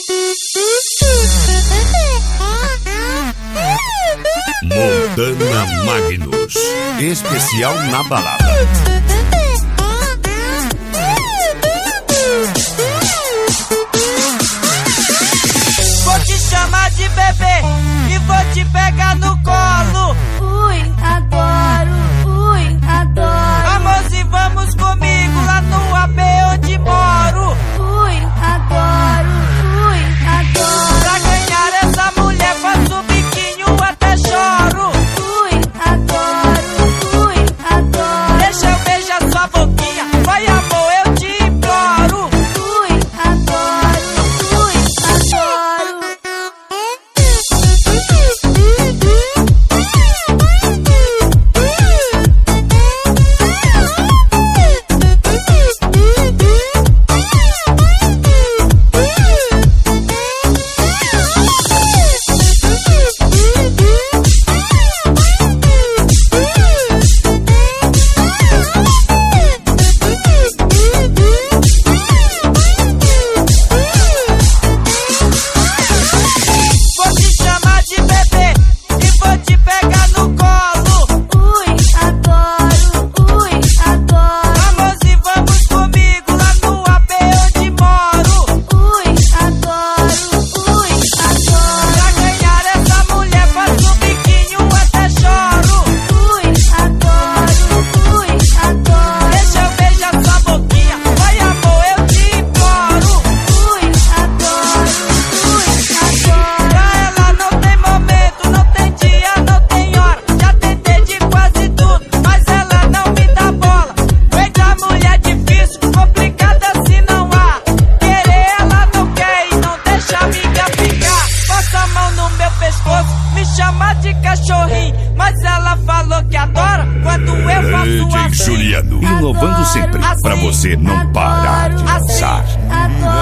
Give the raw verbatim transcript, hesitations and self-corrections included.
Montana Magnus, especial na balada. Vou te chamar de bebê e vou te pegar no colo. Ui, adoro, ui, adoro. Amorzinho, vamos comigo lá no A B onde moro. Ui, adoro, ui, adoro. Pra ganhar essa mulher faço o biquinho até choro. Ui, adoro, ui, adoro. Deixa eu beijar sua boquinha, vai amor, eu te imploro. Ui, adoro, ui, adoro. Vou te chamar de bebê e vou te pegar no colo. Ui, adoro, ui, adoro. Amorzinho, vamos comigo lá no A B onde moro. Ui, adoro, ui, adoro. Pra ganhar essa mulher faço o biquinho até choro. Ui, adoro, ui, adoro. Deixa eu beijar sua boquinha, vai amor, eu te imploro. Ui, adoro, ui, adoro. Pra ela não tem momento, não tem dia, não tem hora. Já tentei de quase tudo, mas ela não me dá bola. Eita mulher difícil, complicada se não há. Querer ela não quer e não deixa a amiga ficar. Passa a mão no meu pescoço, me chama de cachorrinho, mas ela falou que adora quando eu faço D J assim. Juliano, inovando sempre pra você não parar de dançar. Adoro.